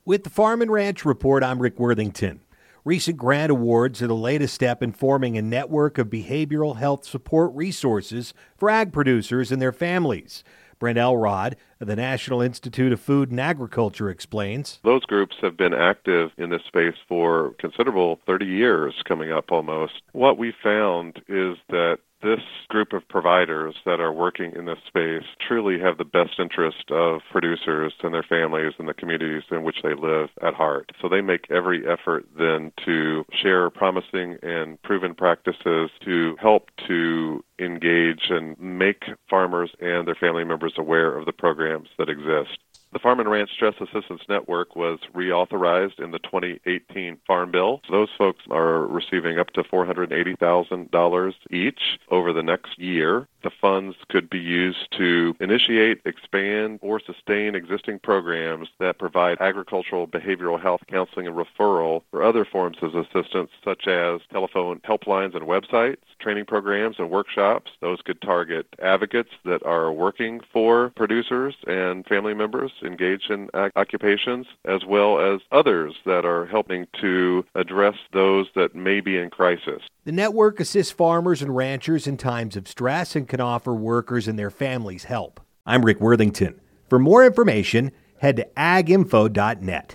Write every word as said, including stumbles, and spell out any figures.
With the Farm and Ranch Report, I'm Rick Worthington. Recent grant awards are the latest step in forming a network of behavioral health support resources for ag producers and their families. Brent Elrod of the National Institute of Food and Agriculture explains. Those groups have been active in this space for considerable thirty years, coming up almost. What we found is that this group of providers that are working in this space truly have the best interest of producers and their families and the communities in which they live at heart. So they make every effort then to share promising and proven practices to help to engage and make farmers and their family members aware of the programs that exist. The Farm and Ranch Stress Assistance Network was reauthorized in the twenty eighteen Farm Bill. Those folks are receiving up to four hundred eighty thousand dollars each over the next year. The funds could be used to initiate, expand, or sustain existing programs that provide agricultural behavioral health counseling and referral for other forms of assistance, such as telephone helplines and websites, training programs and workshops. Those could target advocates that are working for producers and family members engaged in occupations, as well as others that are helping to address those that may be in crisis. The network assists farmers and ranchers in times of stress and can offer workers and their families help. I'm Rick Worthington. For more information, head to ag info dot net.